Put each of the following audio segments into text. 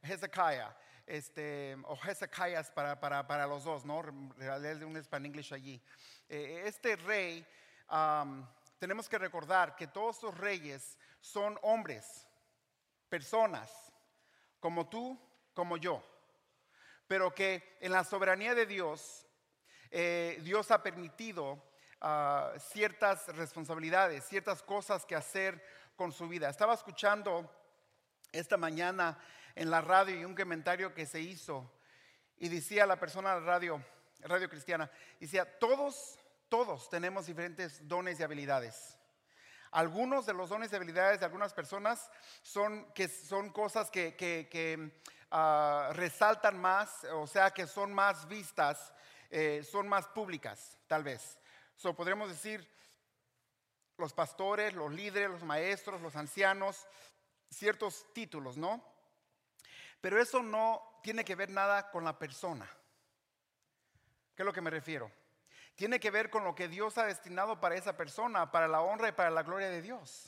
Hezekiah, o Hezekias para los dos, ¿no? Es un Spanglish allí. Este rey, tenemos que recordar que todos los reyes son hombres, personas, como tú, como yo, pero que en la soberanía de Dios, Dios ha permitido ciertas responsabilidades, ciertas cosas que hacer con su vida. Estaba escuchando esta mañana en la radio y un comentario que se hizo y decía la persona de la radio cristiana, decía, todos tenemos diferentes dones y habilidades. Algunos de los dones y habilidades de algunas personas son cosas que resaltan más, o sea, que son más vistas, son más públicas, tal vez. Podríamos decir, los pastores, los líderes, los maestros, los ancianos, ciertos títulos, ¿no? Pero eso no tiene que ver nada con la persona. ¿Qué es lo que me refiero? Tiene que ver con lo que Dios ha destinado para esa persona, para la honra y para la gloria de Dios.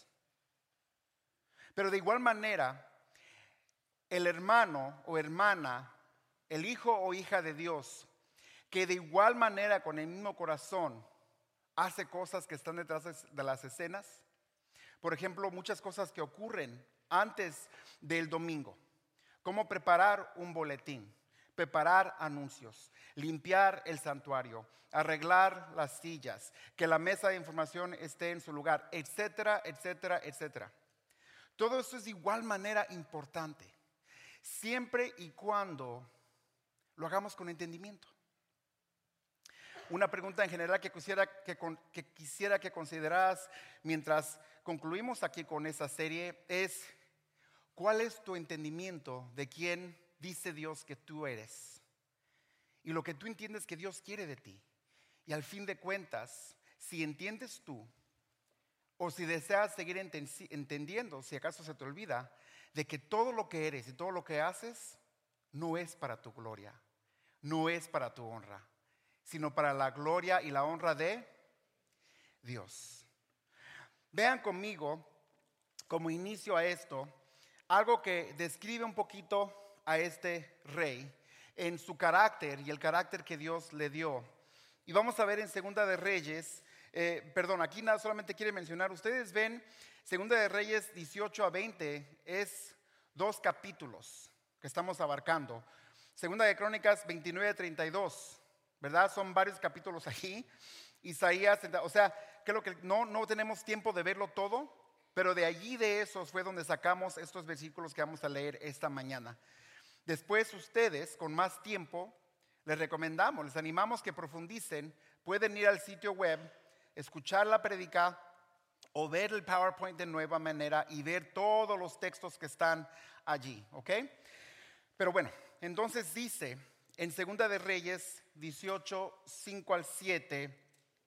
Pero de igual manera, el hermano o hermana, el hijo o hija de Dios, que de igual manera con el mismo corazón hace cosas que están detrás de las escenas. Por ejemplo, muchas cosas que ocurren antes del domingo, como preparar un boletín, preparar anuncios, limpiar el santuario, arreglar las sillas, que la mesa de información esté en su lugar, etcétera, etcétera, etcétera. Todo eso es de igual manera importante, siempre y cuando lo hagamos con entendimiento. Una pregunta en general que quisiera que consideraras mientras concluimos aquí con esta serie es: ¿cuál es tu entendimiento de quién dice Dios que tú eres? Y lo que tú entiendes que Dios quiere de ti. Y al fin de cuentas, si entiendes tú, o si deseas seguir entendiendo, si acaso se te olvida, de que todo lo que eres y todo lo que haces no es para tu gloria, no es para tu honra, sino para la gloria y la honra de Dios. Vean conmigo, como inicio a esto, algo que describe un poquito a este rey en su carácter y el carácter que Dios le dio. Y vamos a ver en Segunda de Reyes, aquí nada, solamente quiere mencionar, ustedes ven Segunda de Reyes 18 a 20, es 2 capítulos que estamos abarcando. Segunda de Crónicas 29 a 32, ¿verdad? Son varios capítulos aquí. Isaías, o sea, creo que no tenemos tiempo de verlo todo, pero de allí de esos fue donde sacamos estos versículos que vamos a leer esta mañana. Después ustedes, con más tiempo, les animamos que profundicen. Pueden ir al sitio web, escuchar la prédica o ver el PowerPoint de nueva manera y ver todos los textos que están allí, ¿ok? Pero bueno, entonces dice en Segunda de Reyes 18, 5 al 7,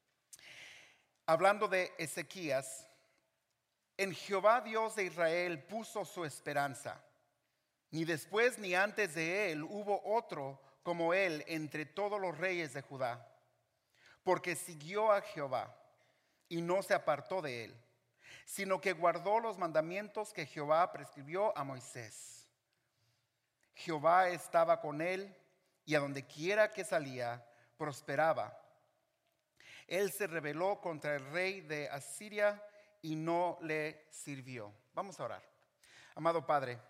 hablando de Ezequías: en Jehová Dios de Israel puso su esperanza. Ni después ni antes de él hubo otro como él entre todos los reyes de Judá, porque siguió a Jehová y no se apartó de él, sino que guardó los mandamientos que Jehová prescribió a Moisés. Jehová estaba con él y a donde quiera que salía prosperaba. Él se rebeló contra el rey de Asiria y no le sirvió. Vamos a orar. Amado Padre,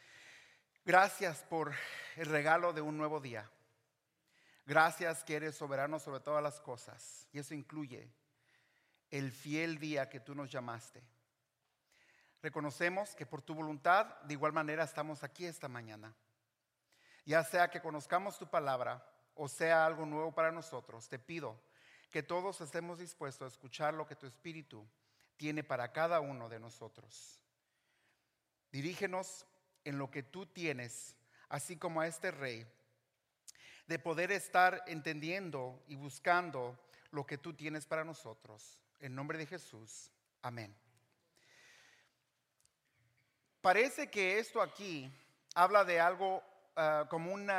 gracias por el regalo de un nuevo día. Gracias que eres soberano sobre todas las cosas, y eso incluye el fiel día que tú nos llamaste. Reconocemos que por tu voluntad de igual manera estamos aquí esta mañana. Ya sea que conozcamos tu palabra o sea algo nuevo para nosotros, te pido que todos estemos dispuestos a escuchar lo que tu Espíritu tiene para cada uno de nosotros. Dirígenos en lo que tú tienes, así como a este rey, de poder estar entendiendo y buscando lo que tú tienes para nosotros. En nombre de Jesús, amén. Parece que esto aquí habla de algo como un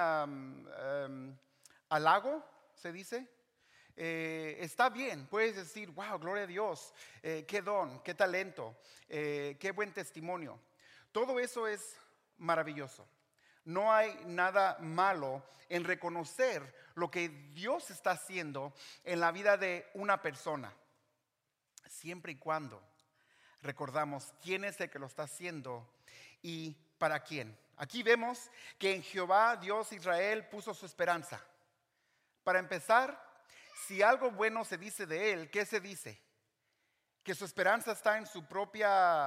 halago, se dice. Está bien, puedes decir, wow, gloria a Dios, qué don, qué talento, qué buen testimonio. Todo eso es maravilloso. No hay nada malo en reconocer lo que Dios está haciendo en la vida de una persona, siempre y cuando recordamos quién es el que lo está haciendo y para quién. Aquí vemos que en Jehová Dios Israel puso su esperanza. Para empezar, si algo bueno se dice de él, ¿qué se dice? ¿Que su esperanza está en su propio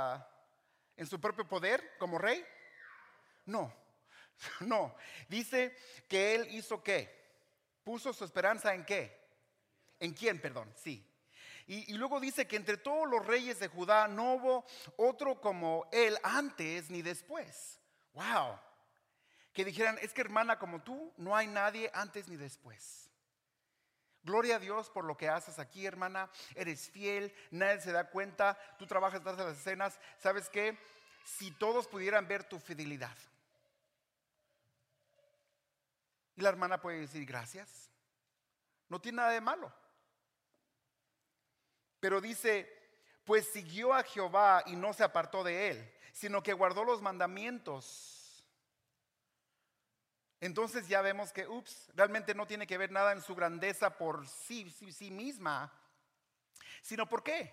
poder como rey? No, no. Dice que él hizo ¿qué? Puso su esperanza en ¿qué? ¿En quién, perdón? Sí. Y luego dice que entre todos los reyes de Judá no hubo otro como él antes ni después. Wow. Que dijeran, es que hermana, como tú, no hay nadie antes ni después. Gloria a Dios por lo que haces aquí, hermana. Eres fiel, nadie se da cuenta. Tú trabajas tras las escenas. ¿Sabes qué? Si todos pudieran ver tu fidelidad. Y la hermana puede decir gracias. No tiene nada de malo. Pero dice, pues siguió a Jehová y no se apartó de él, sino que guardó los mandamientos. Entonces ya vemos que, realmente no tiene que ver nada en su grandeza por sí misma, sino ¿por qué?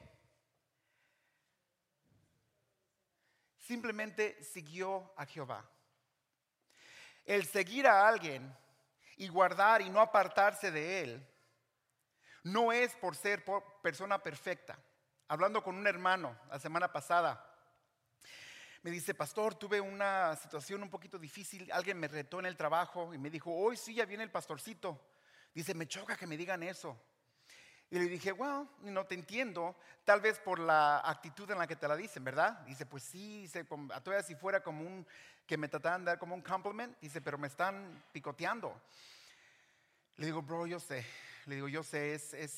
Simplemente siguió a Jehová. El seguir a alguien y guardar y no apartarse de él no es por ser persona perfecta. Hablando con un hermano la semana pasada, me dice, pastor, tuve una situación un poquito difícil. Alguien me retó en el trabajo y me dijo, hoy sí, ya viene el pastorcito. Dice, me choca que me digan eso. Y le dije, bueno, no te entiendo, tal vez por la actitud en la que te la dicen, ¿verdad? Dice, pues sí, dice, todavía si fuera como que me trataran de dar como un compliment, dice, pero me están picoteando. Le digo, bro, yo sé. Le digo, yo sé,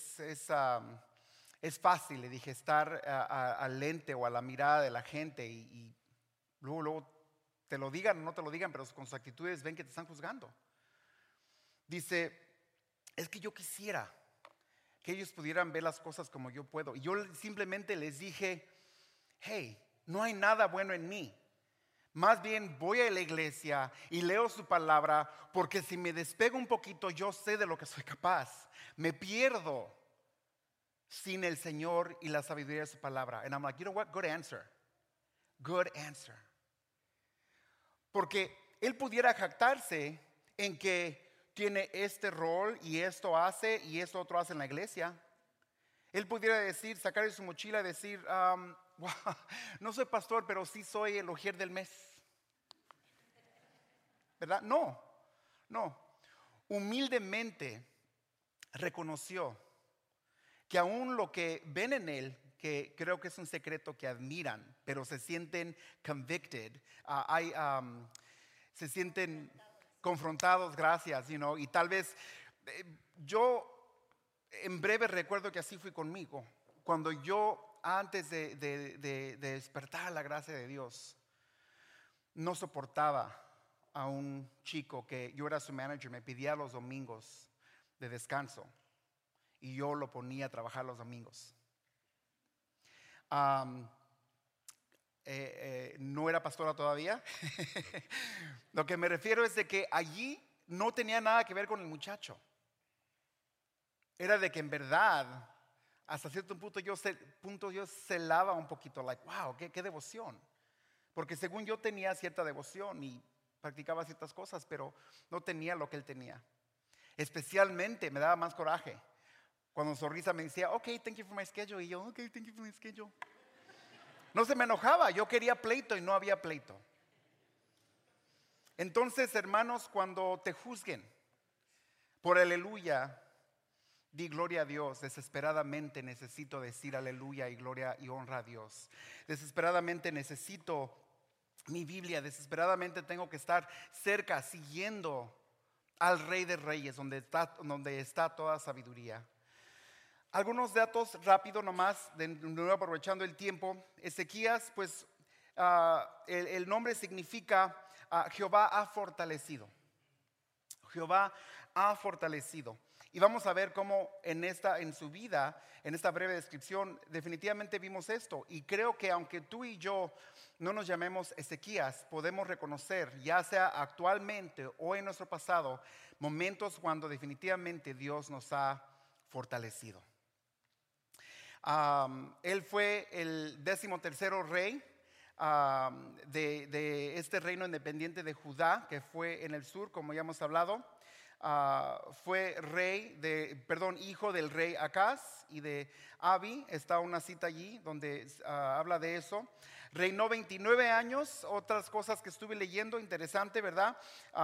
es fácil, le dije, estar al lente o a la mirada de la gente y luego te lo digan o no te lo digan, pero con sus actitudes ven que te están juzgando. Dice, es que yo quisiera que ellos pudieran ver las cosas como yo puedo. Y yo simplemente les dije, hey, no hay nada bueno en mí. Más bien voy a la iglesia y leo su palabra, porque si me despego un poquito yo sé de lo que soy capaz. Me pierdo sin el Señor y la sabiduría de su palabra. And I'm like, you know what? Good answer. Good answer. Porque él pudiera jactarse en que tiene este rol y esto hace y esto otro hace en la iglesia. Él pudiera decir, sacar de su mochila y decir, wow, no soy pastor, pero sí soy el ujier del mes. ¿Verdad? No. Humildemente reconoció que aún lo que ven en él, que creo que es un secreto que admiran, pero se sienten convicted, se sienten confrontados, gracias, y tal vez yo en breve recuerdo que así fui conmigo. Cuando yo antes de despertar la gracia de Dios, no soportaba a un chico que yo era su manager, me pedía los domingos de descanso y yo lo ponía a trabajar los domingos. No era pastora todavía. Lo que me refiero es de que allí no tenía nada que ver con el muchacho. Era de que en verdad, hasta cierto punto yo celaba un poquito, like, wow, qué devoción. Porque según yo tenía cierta devoción y practicaba ciertas cosas, pero no tenía lo que él tenía. Especialmente me daba más coraje cuando Sonrisa me decía, ok, thank you for my schedule. Y yo, ok, thank you for my schedule. No se me enojaba, yo quería pleito y no había pleito. Entonces, hermanos, cuando te juzguen por aleluya, di gloria a Dios. Desesperadamente necesito decir aleluya y gloria y honra a Dios. Desesperadamente necesito mi Biblia. Desesperadamente tengo que estar cerca, siguiendo al Rey de Reyes, donde está toda sabiduría. Algunos datos rápido nomás, de nuevo aprovechando el tiempo. Ezequías, pues el nombre significa Jehová ha fortalecido. Jehová ha fortalecido. Y vamos a ver cómo en su vida, en esta breve descripción, definitivamente vimos esto. Y creo que aunque tú y yo no nos llamemos Ezequías, podemos reconocer, ya sea actualmente o en nuestro pasado, momentos cuando definitivamente Dios nos ha fortalecido. Él fue el 13º rey de este reino independiente de Judá, que fue en el sur, como ya hemos hablado. Fue hijo del rey Acaz y de Abi. Está una cita allí donde habla de eso. Reinó 29 años. Otras cosas que estuve leyendo, interesante, ¿verdad?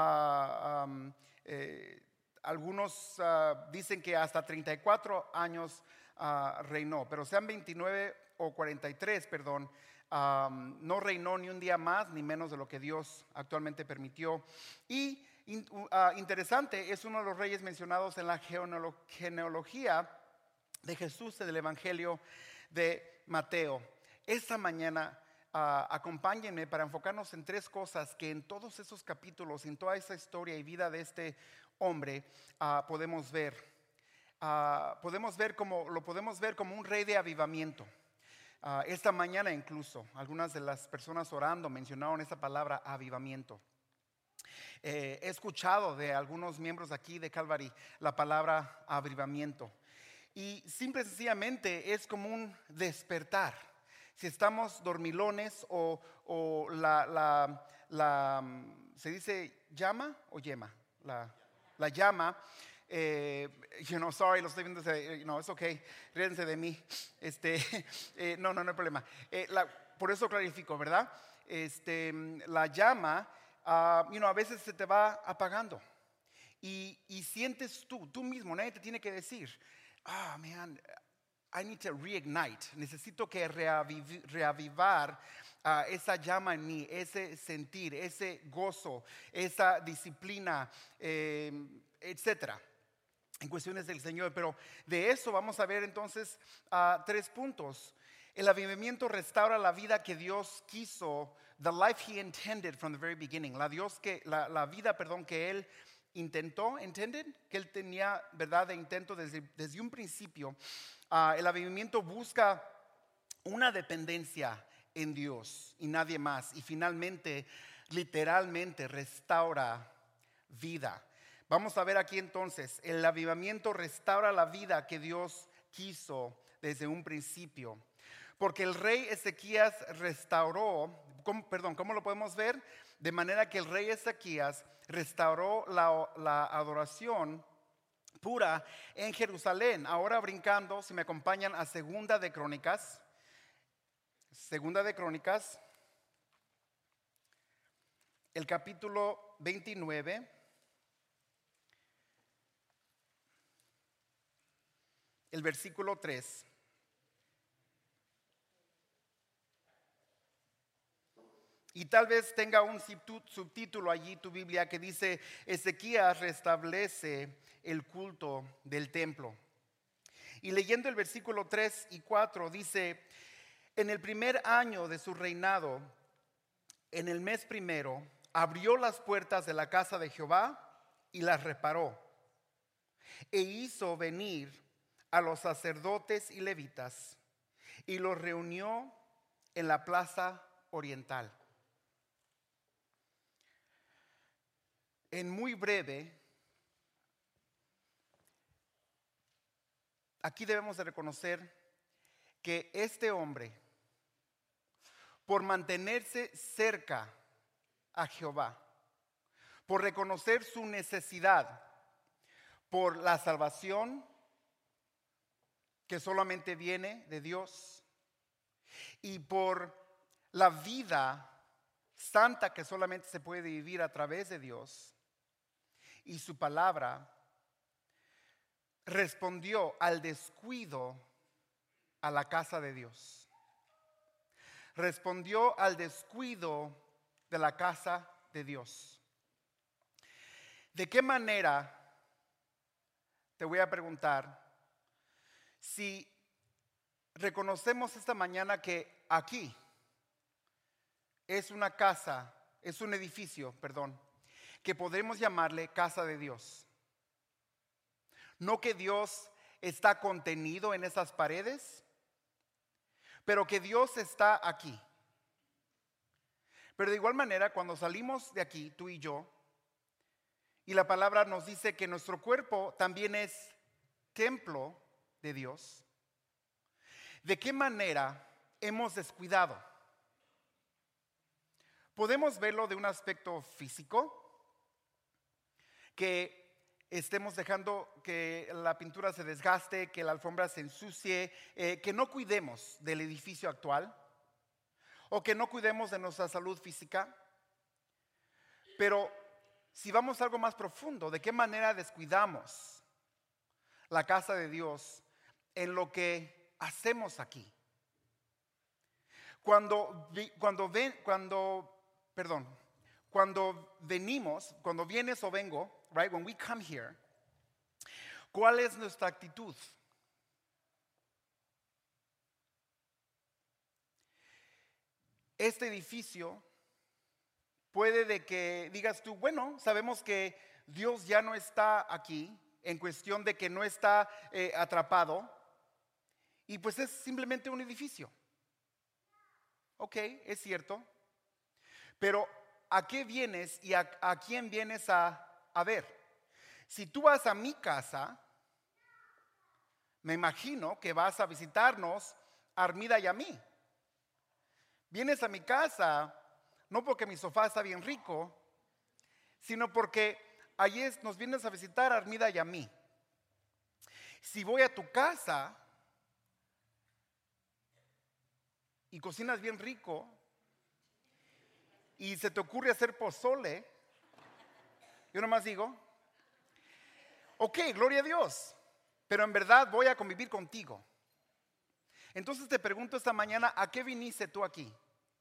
Algunos dicen que hasta 34 años reinó, pero sean 29 o 43, perdón. No reinó ni un día más ni menos de lo que Dios actualmente permitió. Y interesante, es uno de los reyes mencionados en la genealogía de Jesús en el Evangelio de Mateo. Esta mañana acompáñenme para enfocarnos en tres cosas que en todos esos capítulos, en toda esa historia y vida de este hombre podemos ver. Lo podemos ver como un rey de avivamiento. Esta mañana incluso algunas de las personas orando mencionaron esa palabra avivamiento. He escuchado de algunos miembros aquí de Calvary la palabra avivamiento, y simple y sencillamente es como un despertar. Si estamos dormilones o se dice llama o yema, la llama. Sorry, lo estoy viendo, es okay, ríense de mí. No hay problema. Por eso clarifico, ¿verdad? La llama, a veces se te va apagando y sientes tú mismo, nadie te tiene que decir, man, I need to reignite. Necesito que reavivar esa llama en mí, ese sentir, ese gozo, esa disciplina, etcétera, en cuestiones del Señor. Pero de eso vamos a ver entonces 3 puntos. El avivamiento restaura la vida que Dios quiso, the life He intended from the very beginning. La vida que Él que Él tenía, ¿verdad?, de intento desde un principio. El avivamiento busca una dependencia en Dios y nadie más. Y finalmente, literalmente, restaura vida. Vamos a ver aquí entonces, el avivamiento restaura la vida que Dios quiso desde un principio. Porque el rey Ezequías restauró, ¿cómo lo podemos ver? De manera que el rey Ezequías restauró la adoración pura en Jerusalén. Ahora brincando, si me acompañan a Segunda de Crónicas, el capítulo 29, el versículo 3. Y tal vez tenga un subtítulo allí tu Biblia que dice: Ezequías restablece el culto del templo. Y leyendo el versículo 3 y 4 dice: en el primer año de su reinado, en el mes primero, abrió las puertas de la casa de Jehová y las reparó, e hizo venir a los sacerdotes y levitas y los reunió en la plaza oriental. En muy breve, aquí debemos de reconocer que este hombre, por mantenerse cerca a Jehová, por reconocer su necesidad, por la salvación que solamente viene de Dios, y por la vida santa que solamente se puede vivir a través de Dios y su palabra, respondió al descuido a la casa de Dios. Respondió al descuido de la casa de Dios. ¿De qué manera? Te voy a preguntar, si reconocemos esta mañana que aquí es un edificio, que podemos llamarle casa de Dios. No que Dios está contenido en esas paredes, pero que Dios está aquí. Pero de igual manera, cuando salimos de aquí, tú y yo, y la palabra nos dice que nuestro cuerpo también es templo de Dios, ¿de qué manera hemos descuidado? Podemos verlo de un aspecto físico, que estemos dejando que la pintura se desgaste, que la alfombra se ensucie, que no cuidemos del edificio actual o que no cuidemos de nuestra salud física. Pero si vamos a algo más profundo, ¿de qué manera descuidamos la casa de Dios en lo que hacemos aquí? Cuando venimos, cuando vienes o vengo, right, when we come here, ¿cuál es nuestra actitud? Este edificio puede de que digas tú, bueno, sabemos que Dios ya no está aquí, en cuestión de que no está atrapado, y pues es simplemente un edificio. Ok, es cierto, pero ¿a qué vienes y a quién vienes a ver? Si tú vas a mi casa, me imagino que vas a visitarnos a Armida y a mí. Vienes a mi casa no porque mi sofá está bien rico, sino porque allí nos vienes a visitar a Armida y a mí. Si voy a tu casa y cocinas bien rico y se te ocurre hacer pozole, yo nomás digo, ok, gloria a Dios, pero en verdad voy a convivir contigo. Entonces te pregunto esta mañana, ¿a qué viniste tú aquí?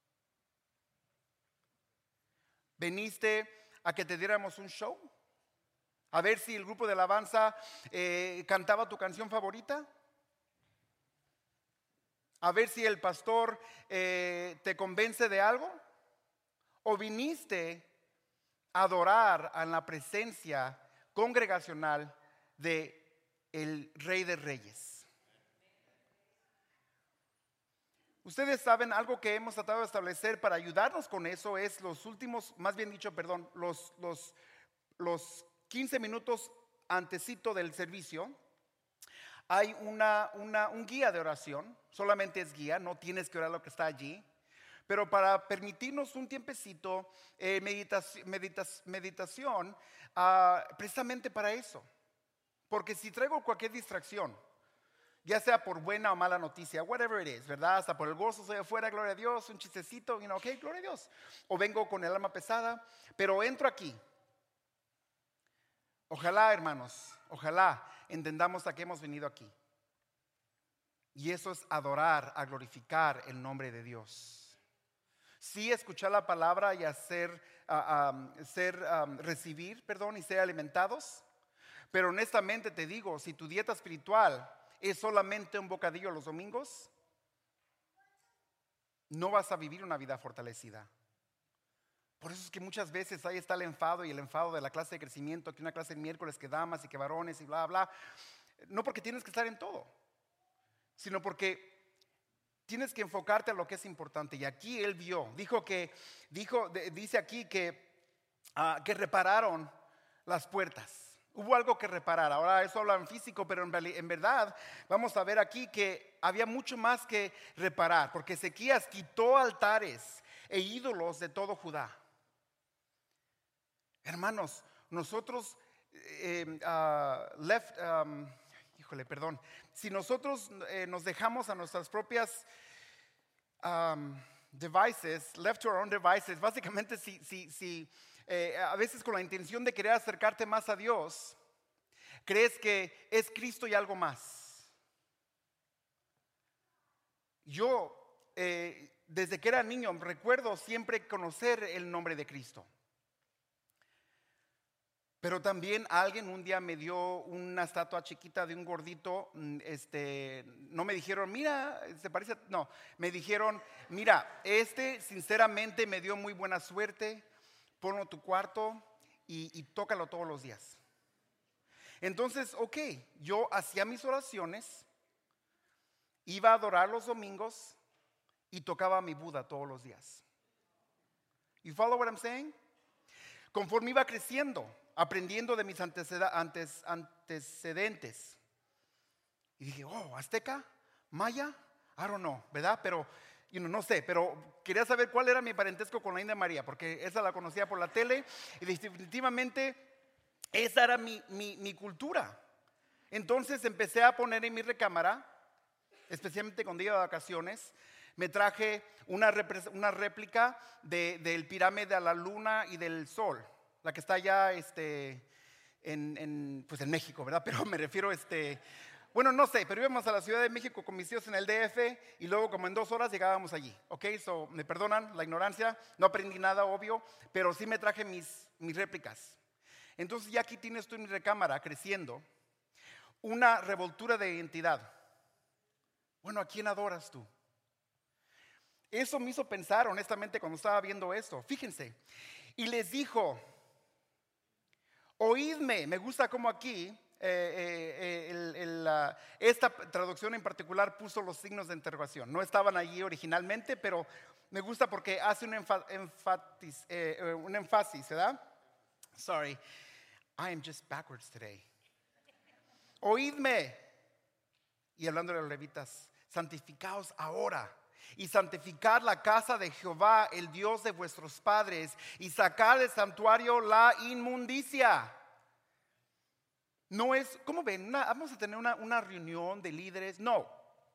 ¿Veniste a que te diéramos un show? ¿A ver si el grupo de alabanza cantaba tu canción favorita? ¿A ver si el pastor te convence de algo? ¿O viniste a adorar en la presencia congregacional de el Rey de Reyes? Ustedes saben, algo que hemos tratado de establecer para ayudarnos con eso es los 15 minutos antesito del servicio. Hay un guía de oración, solamente es guía, no tienes que orar lo que está allí. Pero para permitirnos un tiempecito, meditación, precisamente para eso. Porque si traigo cualquier distracción, ya sea por buena o mala noticia, whatever it is, ¿verdad? Hasta por el gozo soy afuera, gloria a Dios, un chistecito, ok, gloria a Dios. O vengo con el alma pesada, pero entro aquí. Ojalá, hermanos, ojalá entendamos a qué hemos venido aquí. Y eso es adorar, a glorificar el nombre de Dios. Sí, escuchar la palabra y recibir, y ser alimentados. Pero honestamente te digo, si tu dieta espiritual es solamente un bocadillo los domingos, no vas a vivir una vida fortalecida. Por eso es que muchas veces ahí está el enfado y el enfado de la clase de crecimiento, que una clase el miércoles que damas y que varones y bla, bla. No porque tienes que estar en todo, sino porque tienes que enfocarte a lo que es importante. Y aquí él dice aquí que repararon las puertas. Hubo algo que reparar. Ahora eso habla en físico, pero en verdad vamos a ver aquí que había mucho más que reparar, porque Ezequías quitó altares e ídolos de todo Judá. Hermanos, nosotros si nosotros nos dejamos a nuestras propias devices, left to our own devices, básicamente si a veces con la intención de querer acercarte más a Dios, crees que es Cristo y algo más. Yo desde que era niño recuerdo siempre conocer el nombre de Cristo. Pero también alguien un día me dio una estatua chiquita de un gordito, no me dijeron, mira, se parece, no, me dijeron, mira, sinceramente me dio muy buena suerte, ponlo en tu cuarto y tócalo todos los días. Entonces, yo hacía mis oraciones, iba a adorar los domingos y tocaba mi Buda todos los días. You follow what I'm saying? Conforme iba creciendo, aprendiendo de mis antecedentes. Y dije, azteca, maya, I don't know, ¿verdad? Pero, no sé, pero quería saber cuál era mi parentesco con la India María, porque esa la conocía por la tele y definitivamente esa era mi cultura. Entonces empecé a poner en mi recámara, especialmente cuando iba de vacaciones, me traje una réplica del pirámide de la luna y del sol, la que está allá en México, ¿verdad? Pero me refiero bueno, no sé, pero íbamos a la Ciudad de México con mis tíos en el DF y luego como en 2 horas llegábamos allí, me perdonan la ignorancia, no aprendí nada obvio, pero sí me traje mis réplicas. Entonces ya aquí tienes tú en mi recámara creciendo una revoltura de identidad. Bueno, ¿a quién adoras tú? Eso me hizo pensar honestamente cuando estaba viendo esto. Fíjense, y les dijo, oídme. Me gusta como aquí esta traducción en particular puso los signos de interrogación. No estaban allí originalmente, pero me gusta porque hace un énfasis, ¿verdad? Sorry, I am just backwards today. Oídme. Y hablando de los levitas, santificaos ahora y santificad la casa de Jehová, el Dios de vuestros padres, y sacad del santuario la inmundicia. No es, ¿cómo ven? Vamos a tener una reunión de líderes. No.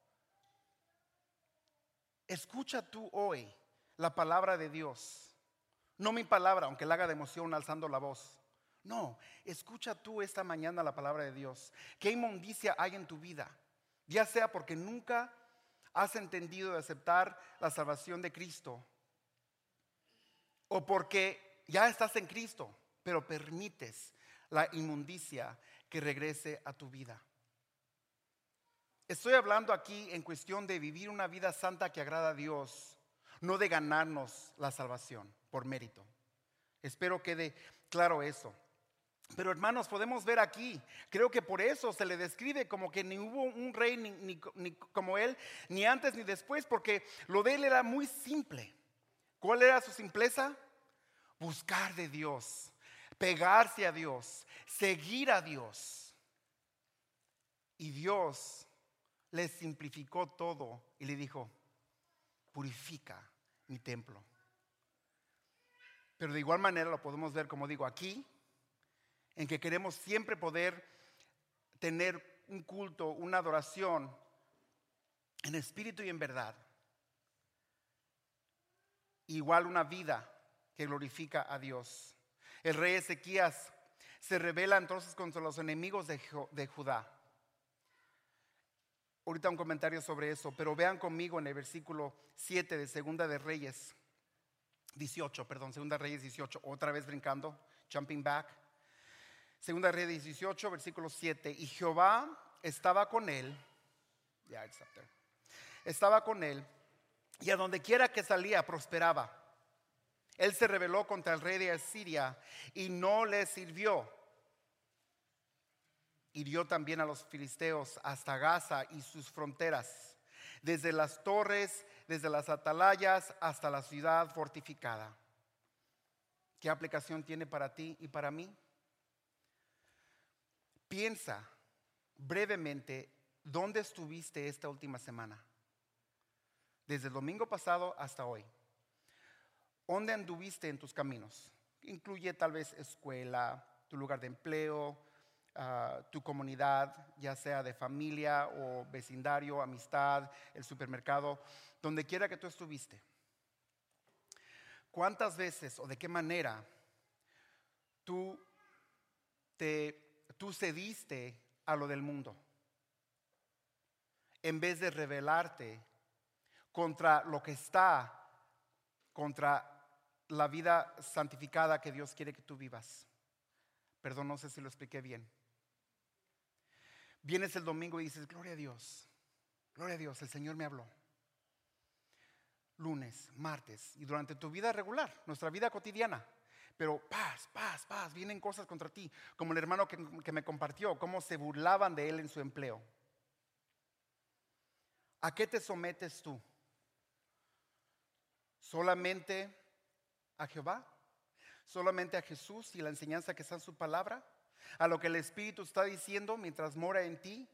Escucha tú hoy la palabra de Dios. No mi palabra, aunque la haga de emoción alzando la voz. No, escucha tú esta mañana la palabra de Dios. ¿Qué inmundicia hay en tu vida? Ya sea porque nunca has entendido de aceptar la salvación de Cristo, o porque ya estás en Cristo, pero permites la inmundicia que regrese a tu vida. Estoy hablando aquí en cuestión de vivir una vida santa que agrada a Dios, no de ganarnos la salvación por mérito. Espero quede claro eso. Pero hermanos, podemos ver aquí, creo que por eso se le describe como que ni hubo un rey ni como él, ni antes ni después, porque lo de él era muy simple. ¿Cuál era su simpleza? Buscar de Dios, pegarse a Dios, seguir a Dios. Y Dios le simplificó todo y le dijo, purifica mi templo. Pero de igual manera lo podemos ver, como digo, aquí, en que queremos siempre poder tener un culto, una adoración en espíritu y en verdad. Igual una vida que glorifica a Dios. El rey Ezequías se rebela entonces contra los enemigos de Judá. Ahorita un comentario sobre eso, pero vean conmigo en el versículo 7 de Segunda de Reyes 18, Segunda de Reyes 18, otra vez brincando, jumping back. Segunda de Reyes 18, versículo 7. Y Jehová estaba con él. Estaba con él. Y a donde quiera que salía prosperaba. Él se rebeló contra el rey de Asiria y no le sirvió. Hirió también a los filisteos hasta Gaza y sus fronteras, desde las torres, desde las atalayas hasta la ciudad fortificada. ¿Qué aplicación tiene para ti y para mí? Piensa brevemente dónde estuviste esta última semana, desde el domingo pasado hasta hoy. ¿Dónde anduviste en tus caminos? Incluye tal vez escuela, tu lugar de empleo, tu comunidad, ya sea de familia o vecindario, amistad, el supermercado, donde quiera que tú estuviste. ¿Cuántas veces o de qué manera tú cediste a lo del mundo en vez de rebelarte contra lo que está, contra la vida santificada que Dios quiere que tú vivas? Perdón, no sé si lo expliqué bien. Vienes el domingo y dices, gloria a Dios, el Señor me habló. Lunes, martes y durante tu vida regular, nuestra vida cotidiana, Pero paz, paz, paz, vienen cosas contra ti. Como el hermano que me compartió, cómo se burlaban de él en su empleo. ¿A qué te sometes tú? ¿Solamente a Jehová? ¿Solamente a Jesús y la enseñanza que está en su palabra? ¿A lo que el Espíritu está diciendo mientras mora en ti?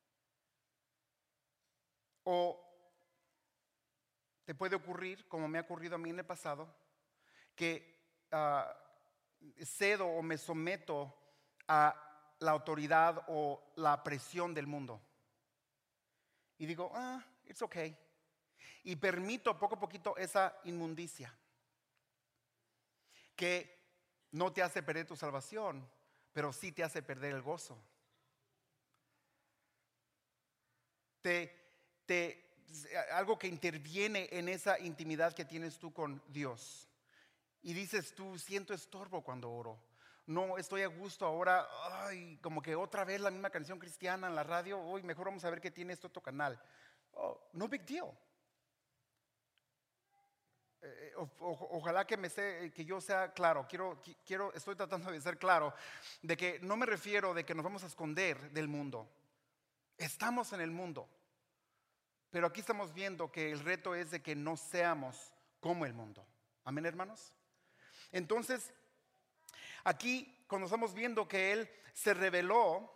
¿O te puede ocurrir, como me ha ocurrido a mí en el pasado, que cedo o me someto a la autoridad o la presión del mundo? Y digo, it's okay. Y permito poco a poquito esa inmundicia que no te hace perder tu salvación, pero sí te hace perder el gozo. Algo que interviene en esa intimidad que tienes tú con Dios. Y dices tú, siento estorbo cuando oro. No estoy a gusto ahora, como que otra vez la misma canción cristiana en la radio. Hoy mejor vamos a ver qué tiene este otro canal. No big deal. Ojalá que yo sea claro. Estoy tratando de ser claro de que no me refiero de que nos vamos a esconder del mundo. Estamos en el mundo, pero aquí estamos viendo que el reto es de que no seamos como el mundo. Amén, hermanos. Entonces, aquí cuando estamos viendo que él se rebeló,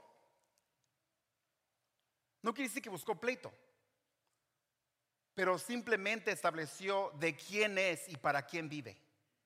no quiere decir que buscó pleito, pero simplemente estableció de quién es y para quién vive.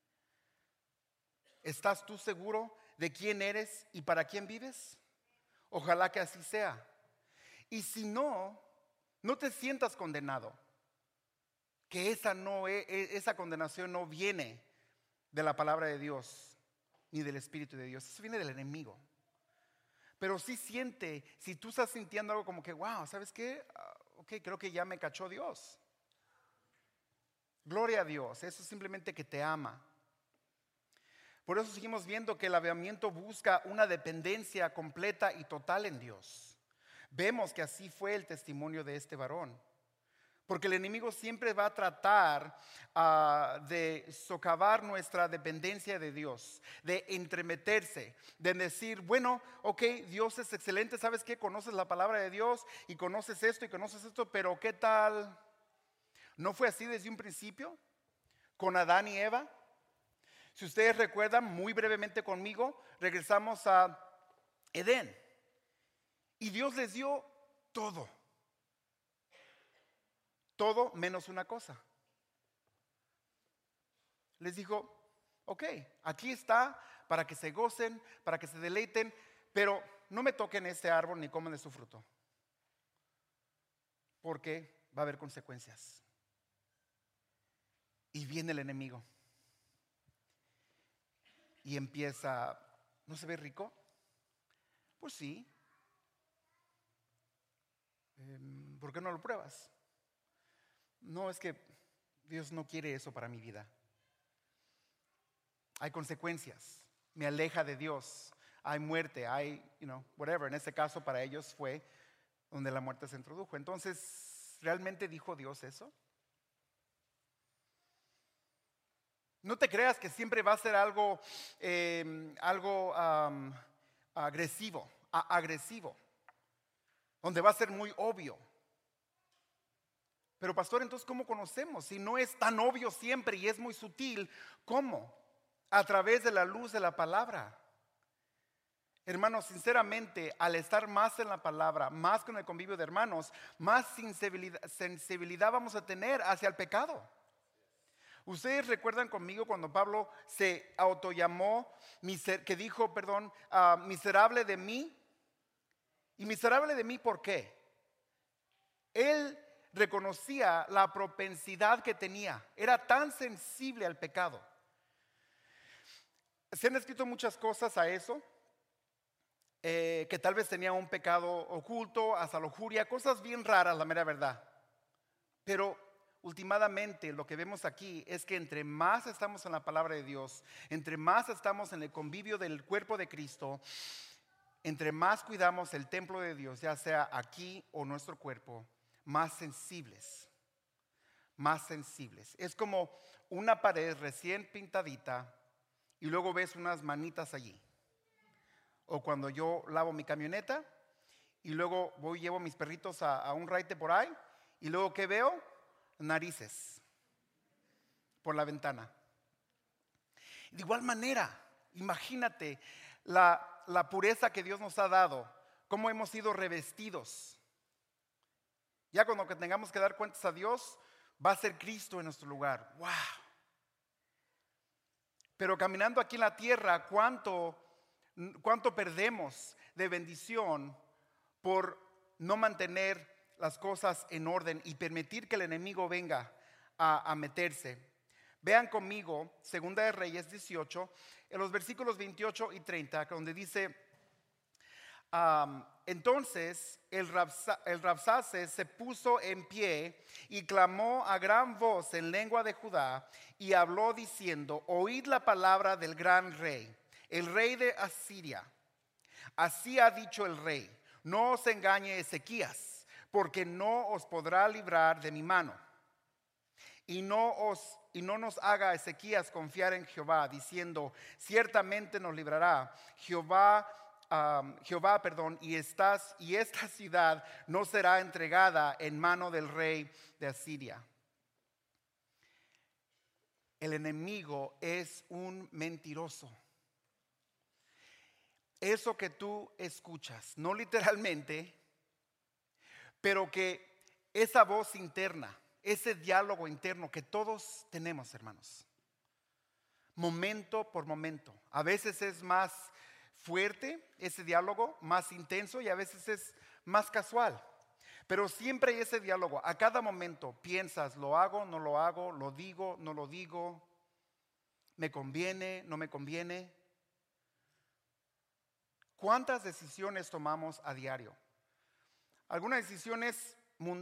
¿Estás tú seguro de quién eres y para quién vives? Ojalá que así sea. Y si no, no te sientas condenado, que esa condenación no viene de la palabra de Dios ni del Espíritu de Dios. Eso viene del enemigo. Pero sí siente, si tú estás sintiendo algo como que, wow, ¿sabes qué? Ok, creo que ya me cachó Dios. Gloria a Dios, eso es simplemente que te ama. Por eso seguimos viendo que el avivamiento busca una dependencia completa y total en Dios. Vemos que así fue el testimonio de este varón. Porque el enemigo siempre va a tratar de socavar nuestra dependencia de Dios, de entremeterse, de decir, bueno, ok, Dios es excelente, ¿sabes qué? Conoces la palabra de Dios y conoces esto y conoces esto, pero ¿qué tal? ¿No fue así desde un principio con Adán y Eva? Si ustedes recuerdan, muy brevemente conmigo, regresamos a Edén. Y Dios les dio todo. Todo menos una cosa. Les dijo, ok, aquí está para que se gocen, para que se deleiten, pero no me toquen este árbol ni coman de su fruto, porque va a haber consecuencias. Y viene el enemigo y empieza, ¿no se ve rico? Pues sí. ¿Por qué no lo pruebas? No, es que Dios no quiere eso para mi vida. Hay consecuencias, me aleja de Dios, hay muerte, hay, whatever. En este caso para ellos fue donde la muerte se introdujo. Entonces, ¿realmente dijo Dios eso? No te creas que siempre va a ser algo agresivo, donde va a ser muy obvio. Pero pastor, entonces ¿cómo conocemos? Si no es tan obvio siempre y es muy sutil, ¿cómo? A través de la luz de la palabra. Hermanos, sinceramente, al estar más en la palabra, más con el convivio de hermanos, más sensibilidad vamos a tener hacia el pecado. Ustedes recuerdan conmigo cuando Pablo se autollamó, que dijo, miserable de mí. ¿Y miserable de mí por qué? Él reconocía la propensidad que tenía, era tan sensible al pecado. Se han escrito muchas cosas a eso, que tal vez tenía un pecado oculto, hasta lujuria, cosas bien raras, la mera verdad. Pero últimamente lo que vemos aquí es que entre más estamos en la palabra de Dios, entre más estamos en el convivio del cuerpo de Cristo, entre más cuidamos el templo de Dios, ya sea aquí o nuestro cuerpo, más sensibles. Es como una pared recién pintadita y luego ves unas manitas allí. O cuando yo lavo mi camioneta y luego llevo mis perritos a un raite por ahí y luego ¿qué veo? Narices por la ventana. De igual manera, imagínate la pureza que Dios nos ha dado, cómo hemos sido revestidos. Ya cuando que tengamos que dar cuentas a Dios, va a ser Cristo en nuestro lugar. ¡Wow! Pero caminando aquí en la tierra, ¿cuánto perdemos de bendición por no mantener las cosas en orden y permitir que el enemigo venga a meterse? Vean conmigo, Segunda de Reyes 18, en los versículos 28 y 30, donde dice: entonces el Rabsaces se puso en pie y clamó a gran voz en lengua de Judá y habló diciendo: oíd la palabra del gran rey, el rey de Asiria. Así ha dicho el rey: no os engañe Ezequías, porque no os podrá librar de mi mano. Y no nos haga Ezequías confiar en Jehová, diciendo: ciertamente nos librará Jehová, y esta ciudad no será entregada en mano del rey de Asiria. El enemigo es un mentiroso. Eso que tú escuchas, no literalmente, pero que esa voz interna, ese diálogo interno que todos tenemos, hermanos, momento por momento. A veces es más fuerte ese diálogo, más intenso, y a veces es más casual. Pero siempre hay ese diálogo. A cada momento piensas: lo hago, no lo hago, lo digo, no lo digo, me conviene, no me conviene. ¿Cuántas decisiones tomamos a diario? Algunas decisiones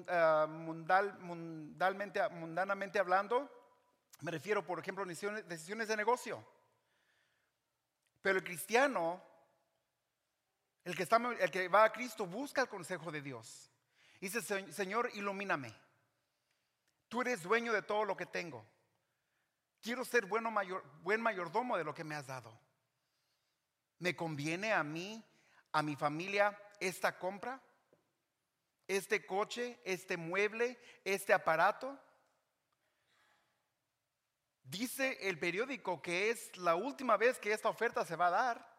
mundanamente hablando, me refiero, por ejemplo, a decisiones de negocio. Pero el cristiano, el que va a Cristo, busca el consejo de Dios. Dice: Señor, ilumíname. Tú eres dueño de todo lo que tengo. Quiero ser buen mayordomo de lo que me has dado. ¿Me conviene a mí, a mi familia, esta compra? ¿Este coche, este mueble, este aparato? Dice el periódico que es la última vez que esta oferta se va a dar.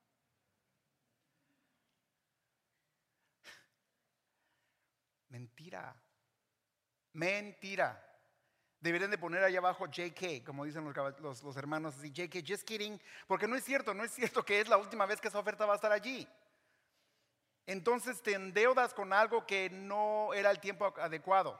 Mentira. Deberían de poner ahí abajo JK, como dicen los hermanos así: JK, just kidding. Porque no es cierto que es la última vez que esa oferta va a estar allí. Entonces te endeudas con algo que no era el tiempo adecuado.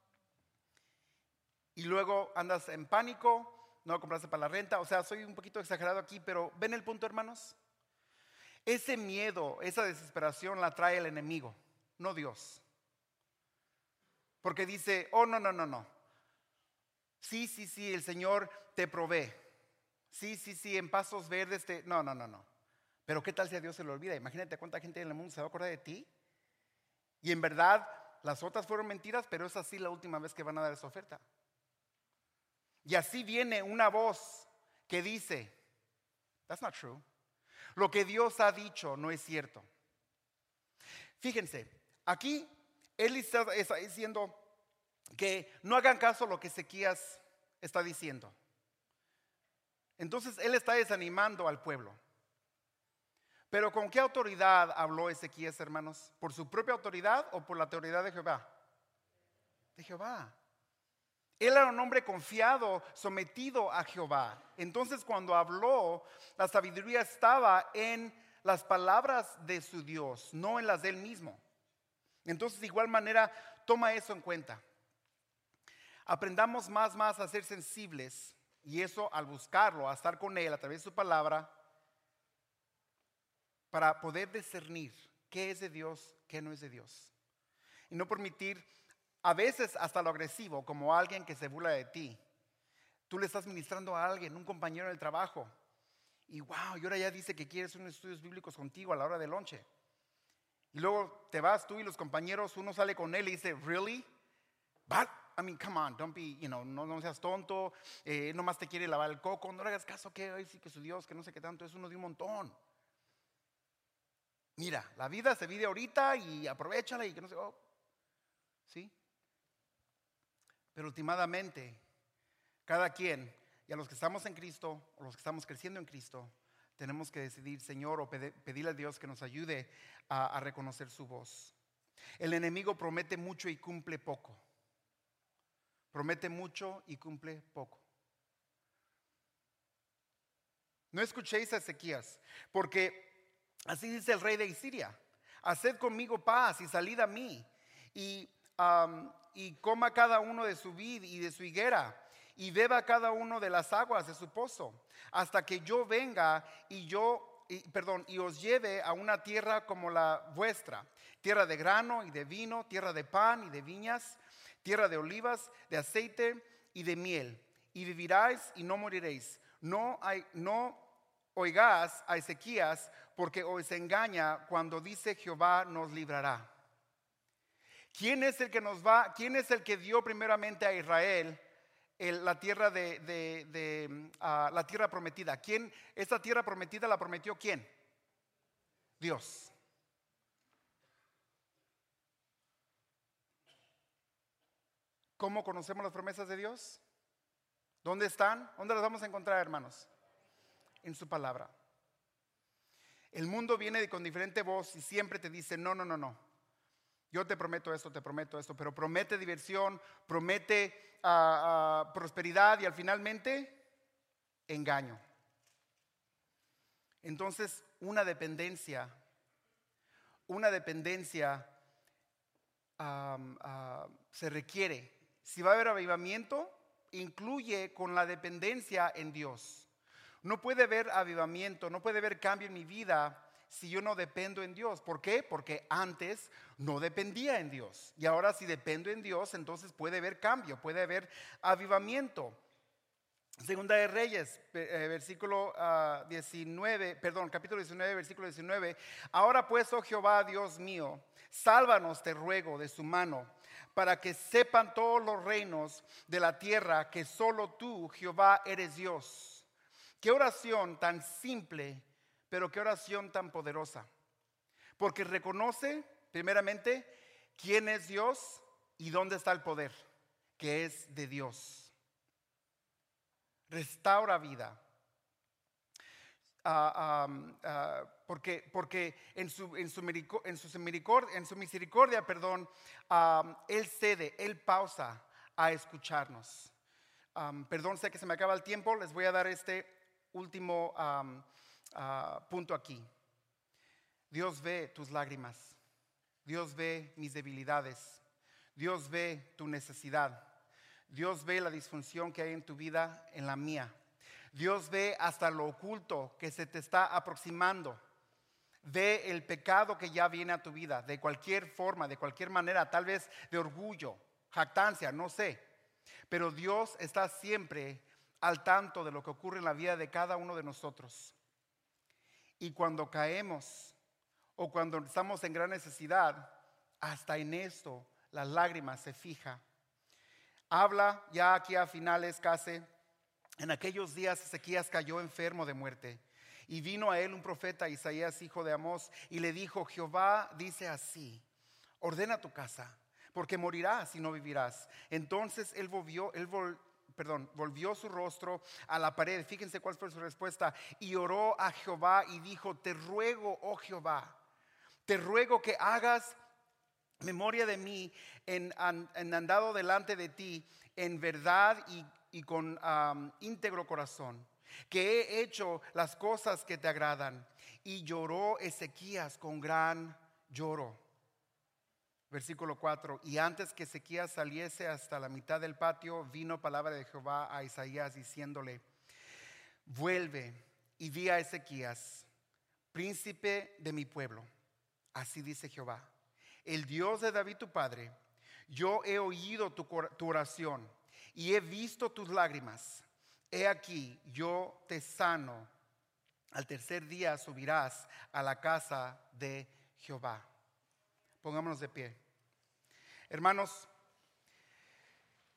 Y luego andas en pánico, no compraste para la renta. O sea, soy un poquito exagerado aquí, pero ¿ven el punto, hermanos? Ese miedo, esa desesperación la trae el enemigo, no Dios. Porque dice: oh, no. Sí, el Señor te provee. Sí, en Pasos Verdes No. Pero ¿qué tal si a Dios se le olvida? Imagínate cuánta gente en el mundo se va a acordar de ti. Y en verdad las otras fueron mentiras, pero es así la última vez que van a dar esa oferta. Y así viene una voz que dice: that's not true. Lo que Dios ha dicho no es cierto. Fíjense, aquí él está diciendo que no hagan caso a lo que Ezequías está diciendo. Entonces él está desanimando al pueblo. Pero ¿con qué autoridad habló Ezequías, hermanos? ¿Por su propia autoridad o por la autoridad de Jehová? De Jehová. Él era un hombre confiado, sometido a Jehová. Entonces cuando habló, la sabiduría estaba en las palabras de su Dios, no en las de él mismo. Entonces de igual manera toma eso en cuenta. Aprendamos más a ser sensibles, y eso al buscarlo, a estar con él a través de su palabra, para poder discernir qué es de Dios, qué no es de Dios. Y no permitir, a veces hasta lo agresivo, como alguien que se burla de ti. Tú le estás ministrando a alguien, un compañero del trabajo, y wow, y ahora ya dice que quiere hacer unos estudios bíblicos contigo a la hora del lonche. Y luego te vas tú y los compañeros, uno sale con él y dice: ¿really? I mean, come on, don't be, no seas tonto, nomás te quiere lavar el coco, no le hagas caso que ay, sí que su Dios, que no sé qué tanto, es uno de un montón. Mira, la vida se vive ahorita y aprovechala y que no sé, ¿sí? Pero últimamente, cada quien, y a los que estamos en Cristo, o los que estamos creciendo en Cristo, tenemos que decidir, Señor, o pedirle a Dios que nos ayude a reconocer su voz. El enemigo promete mucho y cumple poco. Promete mucho y cumple poco. No escuchéis a Ezequías, porque así dice el rey de Asiria: haced conmigo paz y salid a mí, y coma cada uno de su vid y de su higuera, y beba cada uno de las aguas de su pozo, hasta que yo venga y os lleve a una tierra como la vuestra, tierra de grano y de vino, tierra de pan y de viñas, tierra de olivas, de aceite y de miel, y viviráis y no moriréis. No oigáis a Ezequías, porque os engaña cuando dice Jehová nos librará. ¿Quién es el que dio primeramente a Israel la tierra la tierra prometida? Esta tierra prometida la prometió ¿quién? Dios. ¿Cómo conocemos las promesas de Dios? ¿Dónde están? ¿Dónde las vamos a encontrar, hermanos? En su palabra. El mundo viene con diferente voz y siempre te dice no. Yo te prometo esto, pero promete diversión, promete prosperidad y al finalmente engaño. Entonces una dependencia se requiere. Si va a haber avivamiento, incluye con la dependencia en Dios. No puede haber avivamiento, no puede haber cambio en mi vida si yo no dependo en Dios. ¿Por qué? Porque antes no dependía en Dios. Y ahora si dependo en Dios, entonces puede haber cambio, puede haber avivamiento. Segunda de Reyes, capítulo 19, versículo 19. Ahora pues, oh Jehová, Dios mío, sálvanos, te ruego, de su mano, para que sepan todos los reinos de la tierra que solo tú, Jehová, eres Dios. Qué oración tan simple, pero qué oración tan poderosa. Porque reconoce, primeramente, quién es Dios y dónde está el poder, que es de Dios. Restaura vida. Porque en su misericordia, Él cede, Él pausa a escucharnos. Sé que se me acaba el tiempo, les voy a dar este último punto aquí. Dios ve tus lágrimas, Dios ve mis debilidades, Dios ve tu necesidad, Dios ve la disfunción que hay en tu vida, en la mía. Dios ve hasta lo oculto que se te está aproximando. Ve el pecado que ya viene a tu vida, de cualquier forma, de cualquier manera, tal vez de orgullo, jactancia, no sé. Pero Dios está siempre al tanto de lo que ocurre en la vida de cada uno de nosotros. Y cuando caemos o cuando estamos en gran necesidad, hasta en esto las lágrimas se fijan. Habla ya aquí a finales casi. En aquellos días Ezequías cayó enfermo de muerte, y vino a él un profeta, Isaías, hijo de Amós, y le dijo: Jehová dice así: ordena tu casa, porque morirás y no vivirás. Entonces él volvió su rostro a la pared. Fíjense cuál fue su respuesta: y oró a Jehová y dijo: te ruego, oh Jehová, te ruego que hagas memoria de mí en andado delante de ti en verdad y con íntegro corazón, que he hecho las cosas que te agradan. Y lloró Ezequías con gran lloro. Versículo 4. Y antes que Ezequías saliese hasta la mitad del patio, vino palabra de Jehová a Isaías diciéndole: vuelve y di a Ezequías, príncipe de mi pueblo, así dice Jehová, el Dios de David tu padre: yo he oído tu oración y he visto tus lágrimas. He aquí, yo te sano. Al tercer día subirás a la casa de Jehová. Pongámonos de pie. Hermanos,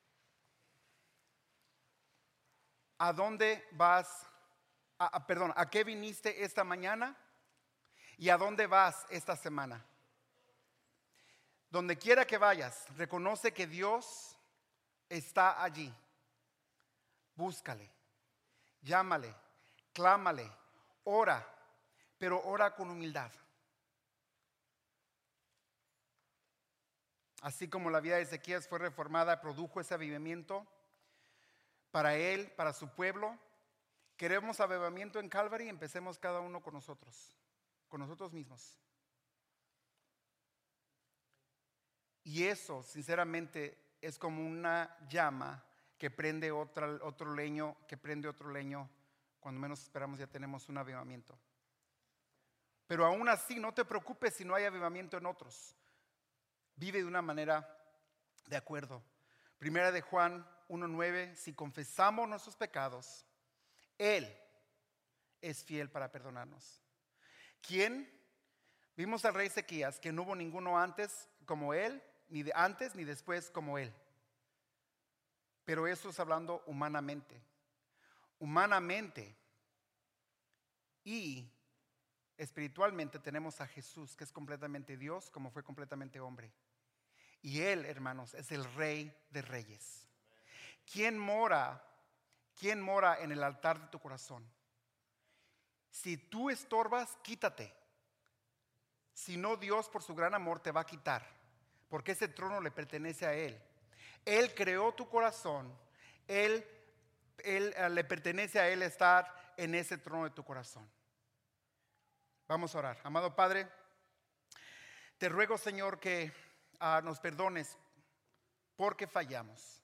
¿A dónde vas? Perdón, ¿a qué viniste esta mañana? ¿Y a dónde vas esta semana? Donde quiera que vayas, reconoce que Dios está allí. Búscale, llámale, clámale, ora, pero ora con humildad. Así como la vida de Ezequías fue reformada, produjo ese avivamiento para él, para su pueblo. Queremos avivamiento en Calvary, empecemos cada uno con nosotros mismos. Y eso, sinceramente, es como una llama que prende otro leño, cuando menos esperamos ya tenemos un avivamiento. Pero aún así, no te preocupes si no hay avivamiento en otros. Vive de una manera de acuerdo. Primera de Juan 1:9, si confesamos nuestros pecados, Él es fiel para perdonarnos. ¿Quién? Vimos al rey Ezequías, que no hubo ninguno antes como él, ni antes ni después como él. Pero eso es hablando humanamente. Humanamente y espiritualmente tenemos a Jesús, que es completamente Dios, como fue completamente hombre. Y Él, hermanos, es el Rey de Reyes. ¿Quién mora en el altar de tu corazón? Si tú estorbas, quítate. Si no, Dios por su gran amor te va a quitar, porque ese trono le pertenece a Él. Él creó tu corazón. Él le pertenece a Él estar en ese trono de tu corazón. Vamos a orar. Amado Padre, te ruego, Señor, que nos perdones porque fallamos.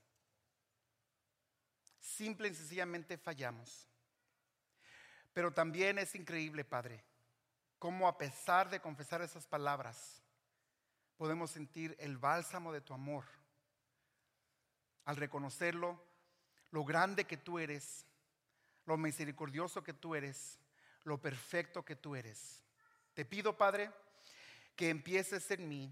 Simple y sencillamente fallamos. Pero también es increíble, Padre, cómo a pesar de confesar esas palabras, podemos sentir el bálsamo de tu amor al reconocerlo, lo grande que tú eres, lo misericordioso que tú eres, lo perfecto que tú eres. Te pido, Padre, que empieces en mí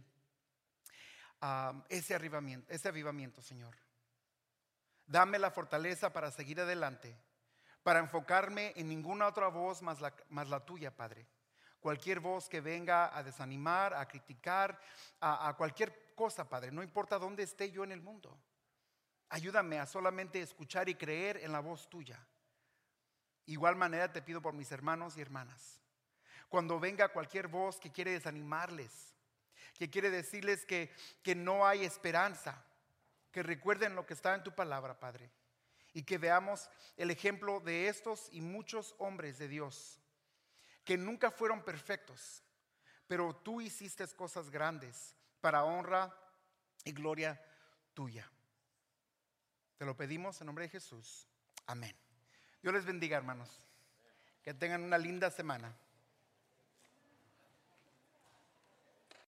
ese avivamiento, Señor. Dame la fortaleza para seguir adelante, para enfocarme en ninguna otra voz más la tuya, Padre. Cualquier voz que venga a desanimar, a criticar, a cualquier cosa, Padre, no importa dónde esté yo en el mundo. Ayúdame a solamente escuchar y creer en la voz tuya. Igual manera te pido por mis hermanos y hermanas. Cuando venga cualquier voz que quiere desanimarles, que quiere decirles que no hay esperanza, que recuerden lo que está en tu palabra, Padre, y que veamos el ejemplo de estos y muchos hombres de Dios que nunca fueron perfectos, pero tú hiciste cosas grandes para honra y gloria tuya. Te lo pedimos en nombre de Jesús. Amén. Dios les bendiga, hermanos. Que tengan una linda semana.